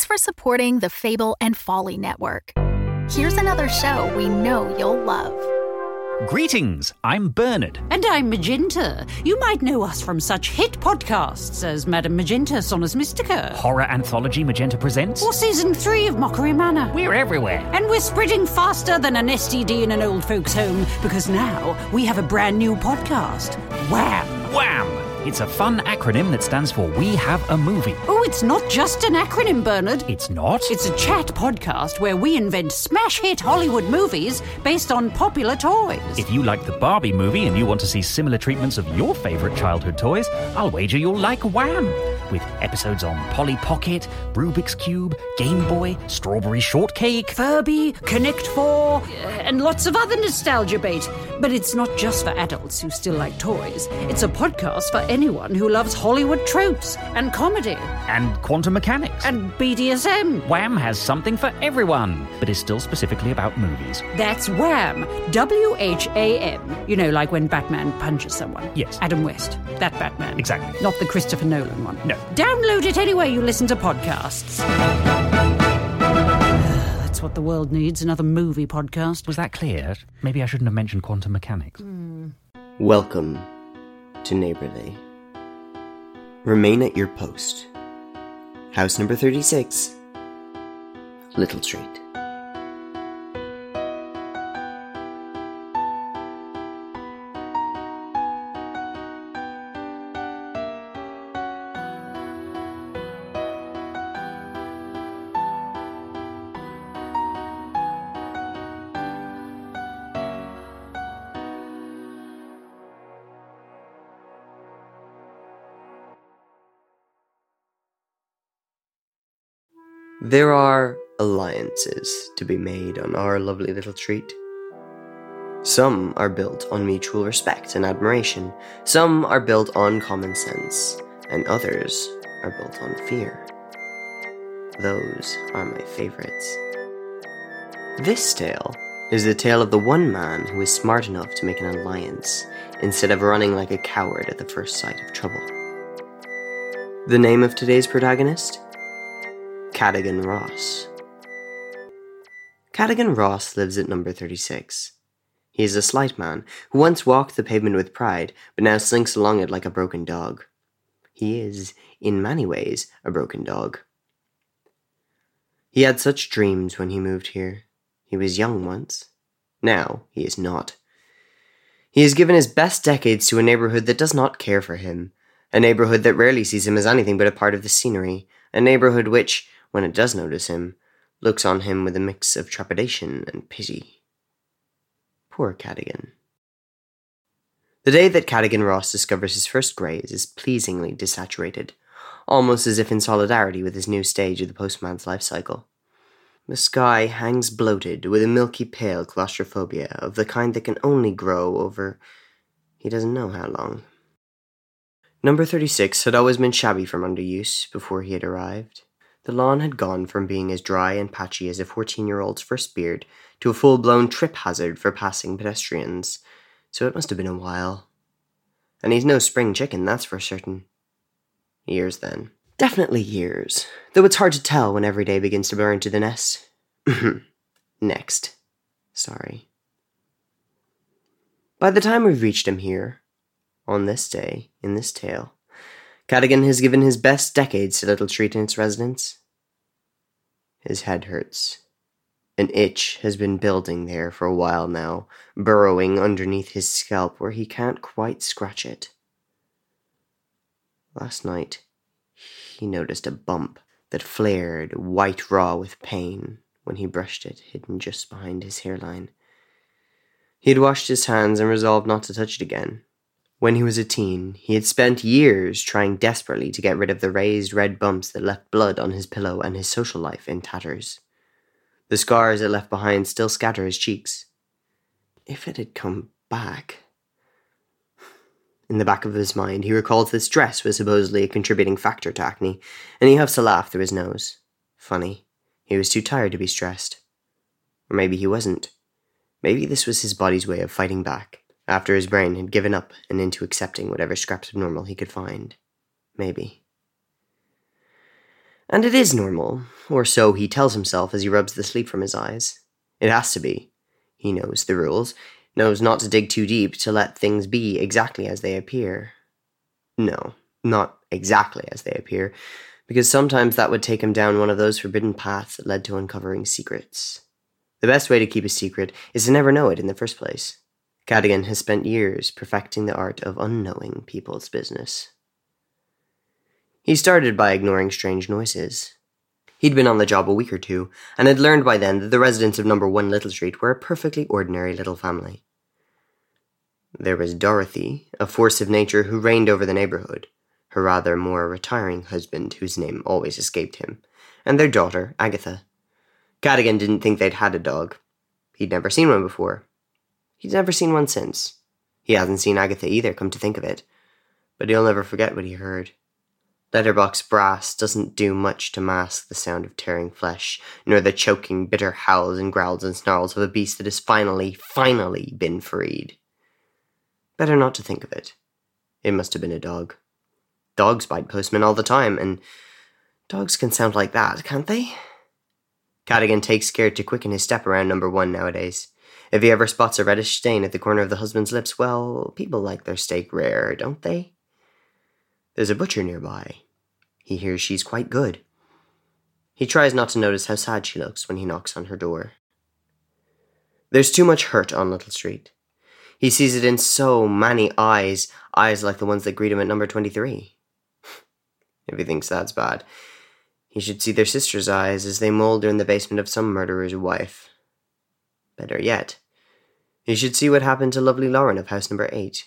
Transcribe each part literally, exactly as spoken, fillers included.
for supporting the Fable and Folly Network. Here's another show we know you'll love. Greetings, I'm Bernard. And I'm Magenta. You might know us from such hit podcasts as Madame Magenta, Sonus Mystica. Horror anthology Magenta Presents. Or Season three of Mockery Manor. We're everywhere. And we're spreading faster than an S T D in an old folks' home, because now we have a brand new podcast. Wham! Wham! It's a fun acronym that stands for We Have a Movie. Oh, it's not just an acronym, Bernard. It's not? It's a chat podcast where we invent smash hit Hollywood movies based on popular toys. If you like the Barbie movie and you want to see similar treatments of your favourite childhood toys, I'll wager you'll like Wham! With episodes on Polly Pocket, Rubik's Cube, Game Boy, Strawberry Shortcake, Furby, Connect Four, and lots of other nostalgia bait. But it's not just for adults who still like toys. It's a podcast for anyone who loves Hollywood tropes and comedy. And quantum mechanics. And B D S M. Wham has something for everyone, but is still specifically about movies. That's Wham! W H A M. You know, like when Batman punches someone. Yes. Adam West. That Batman. Exactly. Not the Christopher Nolan one. No. Download it anywhere you listen to podcasts. That's what the world needs, another movie podcast. Was that clear? Maybe I shouldn't have mentioned quantum mechanics. Mm. Welcome to Neighborly. Remain at your post. House number thirty-six, Little Street. There are alliances to be made on our lovely little street. Some are built on mutual respect and admiration, some are built on common sense, and others are built on fear. Those are my favorites. This tale is the tale of the one man who is smart enough to make an alliance, instead of running like a coward at the first sight of trouble. The name of today's protagonist? Cadogan Ross. Cadogan Ross lives at number thirty-six. He is a slight man who once walked the pavement with pride, but now slinks along it like a broken dog. He is, in many ways, a broken dog. He had such dreams when he moved here. He was young once. Now he is not. He has given his best decades to a neighborhood that does not care for him, a neighborhood that rarely sees him as anything but a part of the scenery, a neighborhood which, when it does notice him, looks on him with a mix of trepidation and pity. Poor Cadogan. The day that Cadogan Ross discovers his first greys is pleasingly desaturated, almost as if in solidarity with his new stage of the postman's life cycle. The sky hangs bloated with a milky pale claustrophobia of the kind that can only grow over he doesn't know how long. Number thirty-six had always been shabby from underuse before he had arrived. The lawn had gone from being as dry and patchy as a fourteen-year-old's first beard to a full-blown trip hazard for passing pedestrians, so it must have been a while. And he's no spring chicken, that's for certain. Years, then. Definitely years, though it's hard to tell when every day begins to blur into the nest. Next. Sorry. By the time we've reached him here, on this day, in this tale, Cadogan has given his best decades to Little Street and its residents. His head hurts. An itch has been building there for a while now, burrowing underneath his scalp where he can't quite scratch it. Last night, he noticed a bump that flared white raw with pain when he brushed it, hidden just behind his hairline. He had washed his hands and resolved not to touch it again. When he was a teen, he had spent years trying desperately to get rid of the raised red bumps that left blood on his pillow and his social life in tatters. The scars it left behind still scatter his cheeks. If it had come back... In the back of his mind, he recalls that stress was supposedly a contributing factor to acne, and he huffs a laugh through his nose. Funny, he was too tired to be stressed. Or maybe he wasn't. Maybe this was his body's way of fighting back, after his brain had given up and into accepting whatever scraps of normal he could find. Maybe. And it is normal, or so he tells himself as he rubs the sleep from his eyes. It has to be. He knows the rules, knows not to dig too deep, to let things be exactly as they appear. No, not exactly as they appear, because sometimes that would take him down one of those forbidden paths that led to uncovering secrets. The best way to keep a secret is to never know it in the first place. Cadogan has spent years perfecting the art of unknowing people's business. He started by ignoring strange noises. He'd been on the job a week or two, and had learned by then that the residents of number one Little Street were a perfectly ordinary little family. There was Dorothy, a force of nature who reigned over the neighborhood, her rather more retiring husband, whose name always escaped him, and their daughter, Agatha. Cadogan didn't think they'd had a dog. He'd never seen one before. He's never seen one since. He hasn't seen Agatha either, come to think of it. But he'll never forget what he heard. Letterbox brass doesn't do much to mask the sound of tearing flesh, nor the choking, bitter howls and growls and snarls of a beast that has finally, finally been freed. Better not to think of it. It must have been a dog. Dogs bite postmen all the time, and dogs can sound like that, can't they? Cadogan takes care to quicken his step around number one nowadays. If he ever spots a reddish stain at the corner of the husband's lips, well, people like their steak rare, don't they? There's a butcher nearby. He hears she's quite good. He tries not to notice how sad she looks when he knocks on her door. There's too much hurt on Little Street. He sees it in so many eyes, eyes like the ones that greet him at number twenty-three. If he thinks that's bad, he should see their sister's eyes as they moulder in the basement of some murderer's wife. Better yet, he should see what happened to lovely Lauren of house number eight.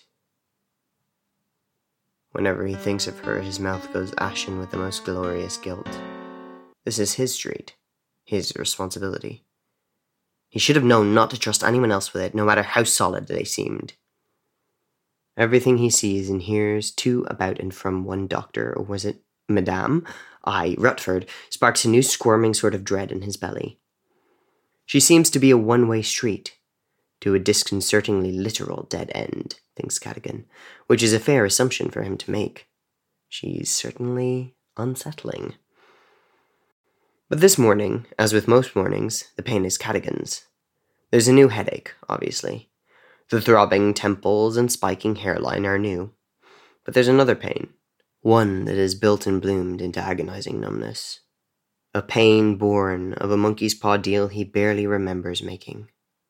Whenever he thinks of her, his mouth goes ashen with the most glorious guilt. This is his street, his responsibility. He should have known not to trust anyone else with it, no matter how solid they seemed. Everything he sees and hears to, about, and from one doctor, or was it Madame? Aye, Rutford, sparks a new squirming sort of dread in his belly. She seems to be a one-way street, to a disconcertingly literal dead end, thinks Cadogan, which is a fair assumption for him to make. She's certainly unsettling. But this morning, as with most mornings, the pain is Cadogan's. There's a new headache, obviously. The throbbing temples and spiking hairline are new. But there's another pain, one that is built and bloomed into agonizing numbness. A pain born of a monkey's paw deal he barely remembers making.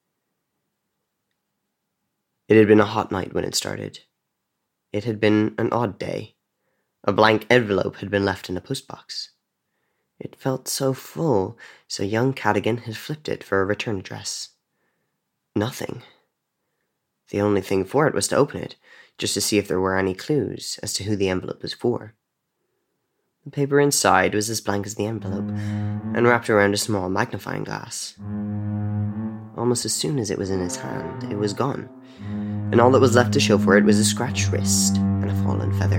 It had been a hot night when it started. It had been an odd day. A blank envelope had been left in a postbox. It felt so full, so young Cadogan had flipped it for a return address. Nothing. The only thing for it was to open it, just to see if there were any clues as to who the envelope was for. The paper inside was as blank as the envelope, and wrapped around a small magnifying glass. Almost as soon as it was in his hand, it was gone, and all that was left to show for it was a scratched wrist and a fallen feather.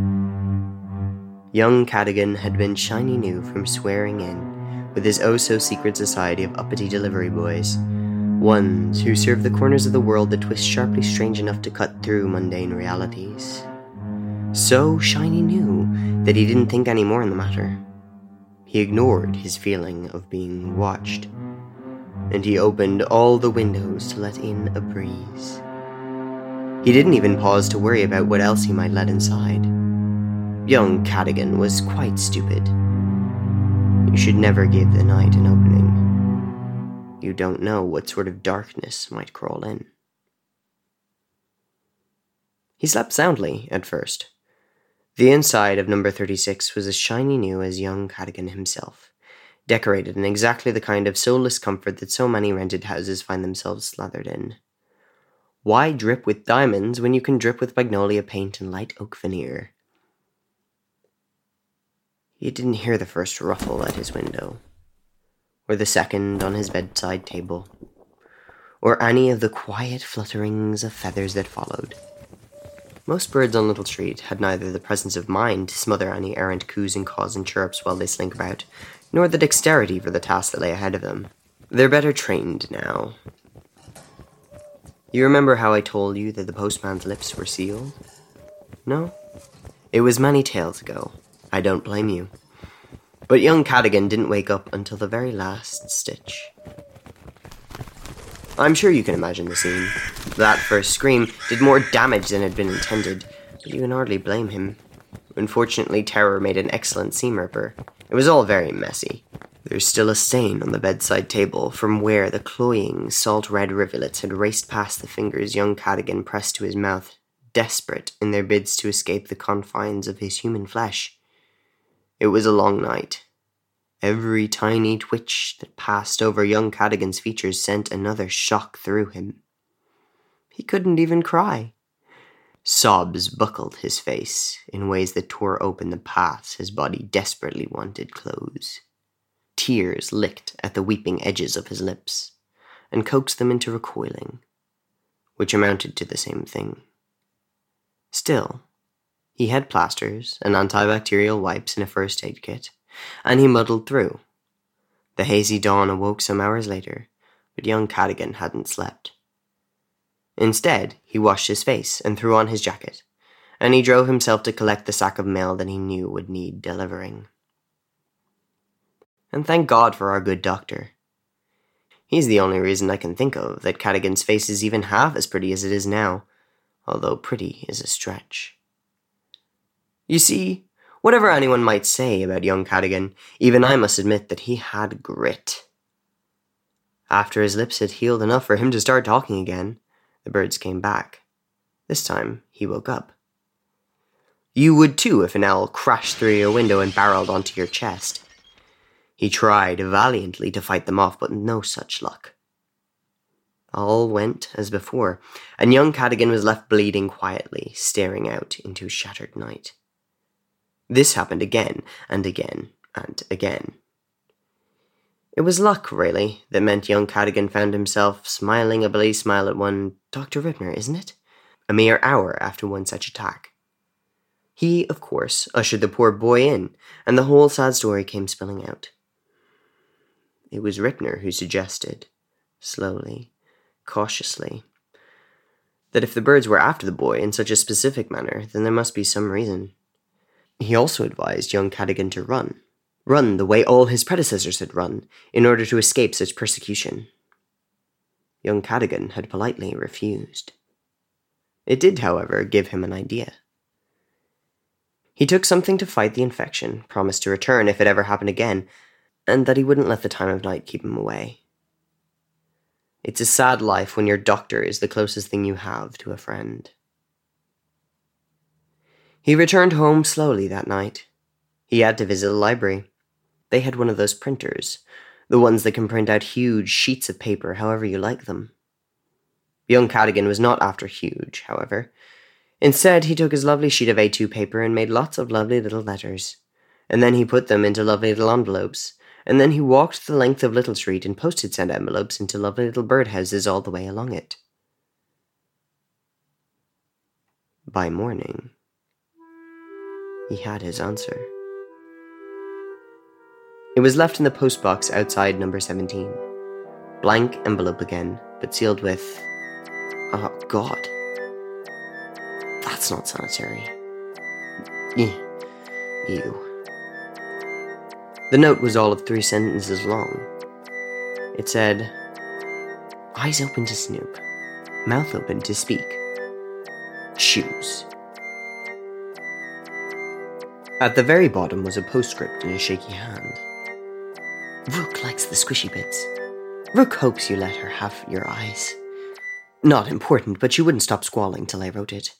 Young Cadogan had been shiny new from swearing in with his oh-so-secret society of uppity delivery boys, ones who serve the corners of the world that twist sharply strange enough to cut through mundane realities. So shiny new that he didn't think any more in the matter. He ignored his feeling of being watched, and he opened all the windows to let in a breeze. He didn't even pause to worry about what else he might let inside. Young Cadogan was quite stupid. You should never give the night an opening. You don't know what sort of darkness might crawl in. He slept soundly at first. The inside of number thirty-six was as shiny new as young Cadogan himself, decorated in exactly the kind of soulless comfort that so many rented houses find themselves slathered in. Why drip with diamonds when you can drip with magnolia paint and light oak veneer? He didn't hear the first ruffle at his window, or the second on his bedside table, or any of the quiet flutterings of feathers that followed. Most birds on Little Street had neither the presence of mind to smother any errant coos and caws and chirrups while they slink about, nor the dexterity for the task that lay ahead of them. They're better trained now. You remember how I told you that the postman's lips were sealed? No? It was many tales ago. I don't blame you. But young Cadogan didn't wake up until the very last stitch. I'm sure you can imagine the scene. That first scream did more damage than had been intended, but you can hardly blame him. Unfortunately, terror made an excellent seam ripper. It was all very messy. There's still a stain on the bedside table from where the cloying, salt-red rivulets had raced past the fingers young Cadogan pressed to his mouth, desperate in their bids to escape the confines of his human flesh. It was a long night. Every tiny twitch that passed over young Cadogan's features sent another shock through him. He couldn't even cry. Sobs buckled his face in ways that tore open the paths his body desperately wanted close. Tears licked at the weeping edges of his lips and coaxed them into recoiling, which amounted to the same thing. Still, he had plasters and antibacterial wipes and a first aid kit, and he muddled through. The hazy dawn awoke some hours later, but young Cadogan hadn't slept. Instead, he washed his face and threw on his jacket, and he drove himself to collect the sack of mail that he knew would need delivering. And thank God for our good doctor. He's the only reason I can think of that Cadogan's face is even half as pretty as it is now, although pretty is a stretch. You see, whatever anyone might say about young Cadogan, even I must admit that he had grit. After his lips had healed enough for him to start talking again, the birds came back. This time, he woke up. You would too if an owl crashed through your window and barreled onto your chest. He tried valiantly to fight them off, but no such luck. All went as before, and young Cadogan was left bleeding quietly, staring out into shattered night. This happened again, and again, and again. It was luck, really, that meant young Cadogan found himself smiling a bloody smile at one Doctor Ripner, isn't it? A mere hour after one such attack. He, of course, ushered the poor boy in, and the whole sad story came spilling out. It was Ripner who suggested, slowly, cautiously, that if the birds were after the boy in such a specific manner, then there must be some reason. He also advised young Cadogan to run. Run the way all his predecessors had run, in order to escape such persecution. Young Cadogan had politely refused. It did, however, give him an idea. He took something to fight the infection, promised to return if it ever happened again, and that he wouldn't let the time of night keep him away. It's a sad life when your doctor is the closest thing you have to a friend. He returned home slowly that night. He had to visit the library. They had one of those printers, the ones that can print out huge sheets of paper however you like them. Young Cadogan was not after huge, however. Instead, he took his lovely sheet of A two paper and made lots of lovely little letters, and then he put them into lovely little envelopes, and then he walked the length of Little Street and posted said envelopes into lovely little birdhouses all the way along it. By morning, he had his answer. It was left in the postbox outside number seventeen. Blank envelope again, but sealed with... Oh, God. That's not sanitary. Ew. The note was all of three sentences long. It said, eyes open to snoop, mouth open to speak. Shoes. At the very bottom was a postscript in a shaky hand. Rook likes the squishy bits. Rook hopes you let her have your eyes. Not important, but she wouldn't stop squalling till I wrote it.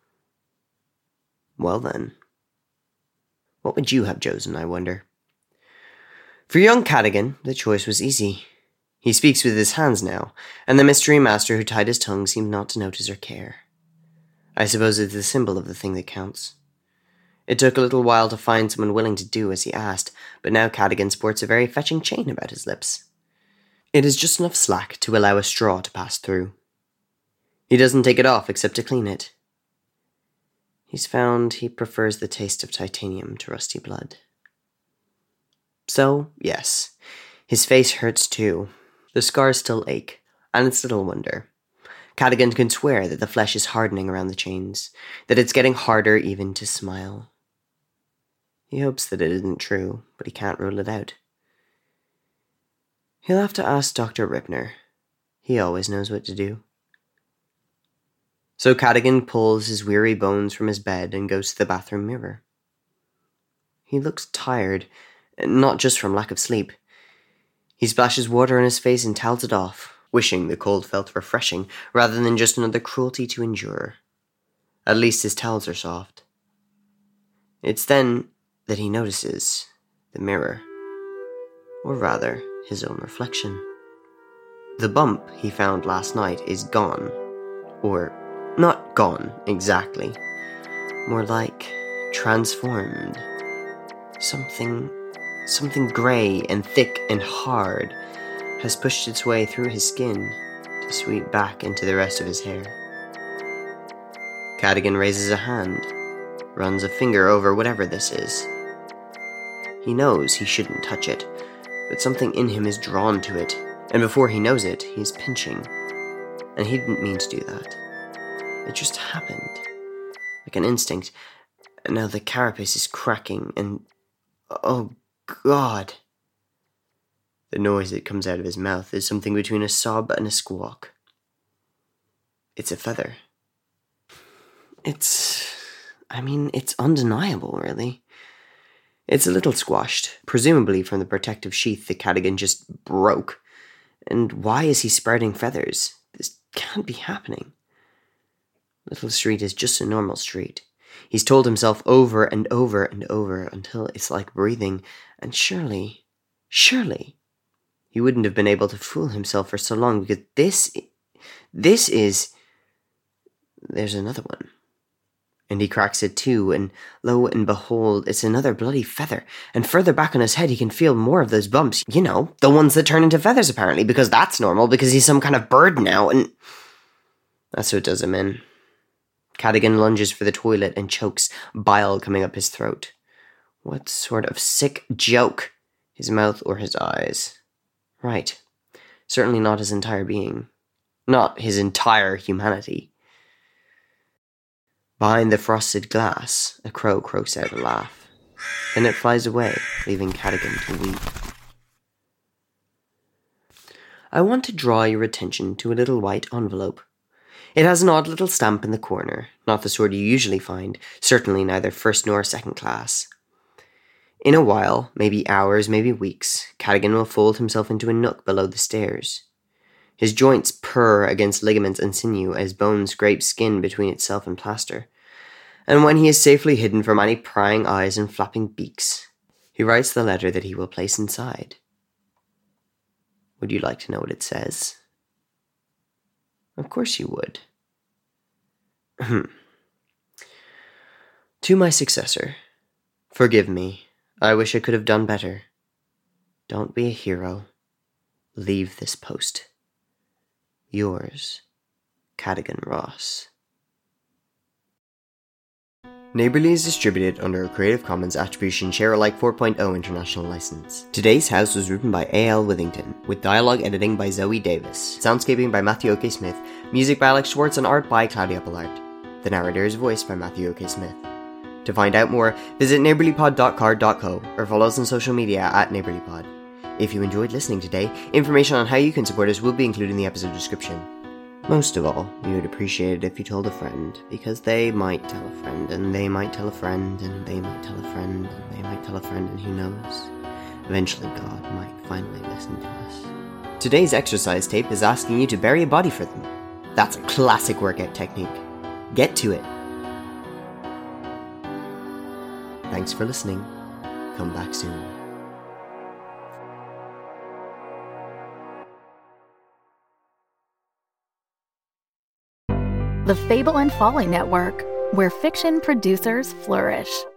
Well then, what would you have chosen, I wonder? For young Cadogan, the choice was easy. He speaks with his hands now, and the mystery master who tied his tongue seemed not to notice or care. I suppose it's the symbol of the thing that counts. It took a little while to find someone willing to do as he asked, but now Cadogan sports a very fetching chain about his lips. It is just enough slack to allow a straw to pass through. He doesn't take it off except to clean it. He's found he prefers the taste of titanium to rusty blood. So, yes, his face hurts too. The scars still ache, and it's little wonder. Cadogan can swear that the flesh is hardening around the chains, that it's getting harder even to smile. He hopes that it isn't true, but he can't rule it out. He'll have to ask Doctor Ripner. He always knows what to do. So Cadogan pulls his weary bones from his bed and goes to the bathroom mirror. He looks tired, not just from lack of sleep. He splashes water on his face and towels it off, wishing the cold felt refreshing rather than just another cruelty to endure. At least his towels are soft. It's then that he notices the mirror, or rather, his own reflection. The bump he found last night is gone, or not gone exactly, more like transformed. Something, something grey and thick and hard has pushed its way through his skin to sweep back into the rest of his hair. Cadogan raises a hand, runs a finger over whatever this is. He knows he shouldn't touch it, but something in him is drawn to it, and before he knows it, he is pinching. And he didn't mean to do that. It just happened. Like an instinct. And now the carapace is cracking, and... oh, God! The noise that comes out of his mouth is something between a sob and a squawk. It's a feather. It's... I mean, it's undeniable, really. It's a little squashed, presumably from the protective sheath that Cadogan just broke. And why is he sprouting feathers? This can't be happening. Little Street is just a normal street. He's told himself over and over and over until it's like breathing, and surely, surely, he wouldn't have been able to fool himself for so long, because this, this is... There's another one. And he cracks it too, and lo and behold, it's another bloody feather. And further back on his head, he can feel more of those bumps. You know, the ones that turn into feathers, apparently, because that's normal, because he's some kind of bird now, and... That's what does him in. Cadogan lunges for the toilet and chokes, bile coming up his throat. What sort of sick joke? His mouth or his eyes? Right. Certainly not his entire being. Not his entire humanity. Behind the frosted glass, a crow croaks out a laugh. Then it flies away, leaving Cadogan to weep. I want to draw your attention to a little white envelope. It has an odd little stamp in the corner, not the sort you usually find, certainly neither first nor second class. In a while, maybe hours, maybe weeks, Cadogan will fold himself into a nook below the stairs. His joints purr against ligaments and sinew as bone scrapes skin between itself and plaster. And when he is safely hidden from any prying eyes and flapping beaks, he writes the letter that he will place inside. Would you like to know what it says? Of course you would. To my successor, forgive me. I wish I could have done better. Don't be a hero. Leave this post. Yours, Cadogan Ross. Neighbourly is distributed under a Creative Commons Attribution Share Alike four point oh International License. Today's House was written by A L Withington, with dialogue editing by Zoe Davis, soundscaping by Matthew O K. Smith, music by Alex Schwartz, and art by Claudia Pollard. The narrator is voiced by Matthew O K. Smith. To find out more, visit neighbourly pod dot card dot co or follow us on social media at neighbourlypod. If you enjoyed listening today, information on how you can support us will be included in the episode description. Most of all, we would appreciate it if you told a friend, because they might tell a friend, and they might tell a friend, and they might tell a friend, and they might tell a friend, and who knows? Eventually God might finally listen to us. Today's exercise tape is asking you to bury a body for them. That's a classic workout technique. Get to it. Thanks for listening. Come back soon. The Fable and Folly Network, where fiction producers flourish.